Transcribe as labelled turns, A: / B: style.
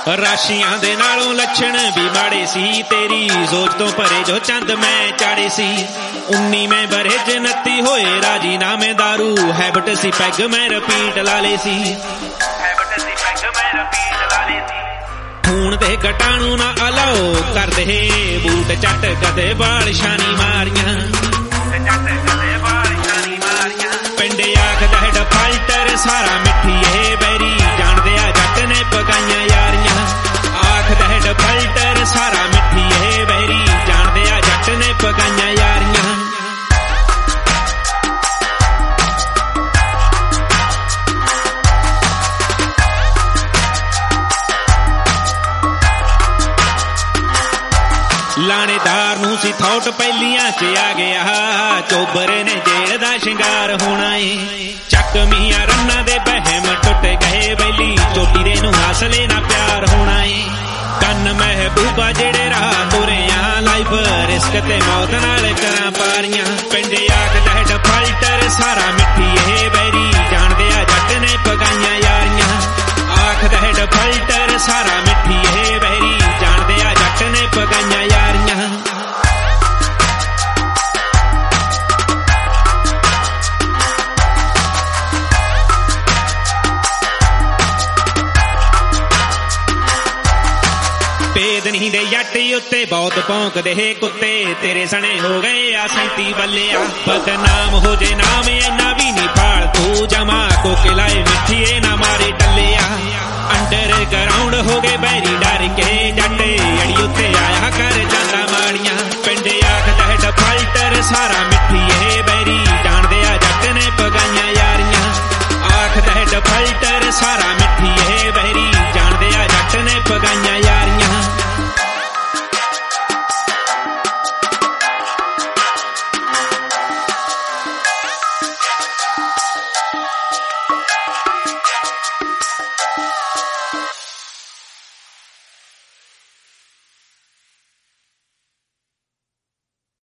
A: ਰਾਸ਼ੀਆਂ ਦੇ ਨਾਲੋਂ ਲੱਛਣ ਵੀ ਮਾੜੇ ਸੀ, ਤੇਰੀ ਸੋਚ ਤੋਂ ਭਰੇ ਜੋ ਚੰਦ ਮੈਂ ਚਾੜੇ ਸੀ। 19ਵੇਂ ਬਰੇ 29 ਹੋਏ ਰਾਜੀ ਨਾਮੇ ਦਾਰੂ, ਹੈਬਿਟ ਸੀ ਪੈਗ ਮੈਂ ਰਿਪੀਟ ਲਾ ਲੇ ਸੀ। ਖੂਨ ਦੇ ਕਟਾਣੂ ਨਾ ਅਲਾਓ ਕਰਦੇ, ਬੂਟ ਚੱਟ ਕਦੇ ਬਾਲ ਸ਼ਾਨੀ ਮਾਰੀਆਂ। ਪਿੰਡ ਆਖਦਾ ਹੈ ਡਫਾਲਟਰ ਸਾਰਾ ਮਿੱਠੀਏ ਬੈਰੀ, ਜਾਣਦੇ ਆ ਜੱਟ ਨੇ ਪਕਾਈਆਂ ਯਾਰੀਆਂ। ਆਖਦਾ ਹੈ ਡਫਾਲਟਰ ਸਾਰਾ ਮਿੱਠੀਏ ਬੈਰੀ, ਜਾਣਦੇ ਆ ਜੱਟ ਨੇ ਪਕਾਈਆਂ ਯਾਰੀਆਂ। ਲਾਣੇਦਾਰ ਨੂੰ ਸੀ ਥੌਟ ਪਹਿਲੀਆਂ ਚ ਆ ਗਿਆ, ਚੋਬਰੇ ਨੇ ਜੇਲ੍ਹ ਦਾ ਸ਼ਿੰਗਾਰ ਹੋਣਾ ਏ। ਚੱਕਵੀਆਂ ਰੰਨਾਂ ਦੇ ਬਹਿਮ ਟੁੱਟ ਗਏ ਬੈਲੀ, ਚੋਟੀ ਦੇ ਨੂੰ ਹਾਸਲੇ ਨਾ ਪਿਆਰ ਹੋਣਾ ਏ। ਕੰਨ ਮਹਿਬੂਬਾ ਜਿਹੜੇ ਰਾਹ ਤੁਰਿਆ, ਲਾਈਫ ਰਿਸਕ ਤੇ ਮੌਤ ਨਾਲ ਕਰਾਂ ਪਾਰੀਆਂ। ਪਿੰਡ ਆਖਦਾ ਡਫਾਲਟਰ ਸਾਰਾ ਮਿੱਠੀਏ ਬੈਰੀ, ਜਾਣਦੇ ਆ ਜੱਟ ਨੇ ਪਕਾਈਆਂ ਯਾਰੀਆਂ। ਆਖਦਾ ਹੈ ਡਫਾਲਟਰ ਸਾਰਾ ਮਿੱਠੀਏ ਬੈਰੀ, ਜਾਣਦੇ ਆ ਜੱਟ ਨੇ ਪਕਾਈਆਂ ਯਾਰੀਆਂ। ਭੇਦ ਨਹੀਂ ਦੇ ਜੱਟ ਉੱਤੇ ਬਹੁਤ ਭੌਂਕਦੇ ਕੁੱਤੇ, ਤੇਰੇ ਸਣੇ ਹੋ ਗਏ ਆ 37 ਬੱਲਿਆ। ਬਦਨਾਮ ਹੋ ਜੇ ਨਾਮ ਇੰਨਾ ਵੀ ਨਹੀਂ ਫਾਲਤੂ, ਜਮਾ ਕੋਕੇ ਲਾਏ ਮਿੱਠੀਏ ਨਾ ਮਾਰੇ ਟੱਲਿਆ। ਅੰਡਰ ਗਰਾਊਂਡ ਹੋ ਗਏ ਬੈਰੀ ਡਰ ਕੇ, ਜੱਟ ਅੜੀ ਉੱਤੇ ਆਇਆ ਕਰ ਜਾਂਦਾ ਮਾੜੀਆਂ। ਪਿੰਡ ਆਖਦਾ ਹੈ ਡਫਾਲਟਰ ਸਾਰਾ ਮਿੱਠੀਏ ਬੈਰੀ, ਜਾਣਦੇ ਆ ਜੱਟ ਨੇ ਪਗਾਈਆਂ ਯਾਰੀਆਂ। ਆਖਦਾ ਹੈ ਡਫਾਲਟਰ ਸਾਰਾ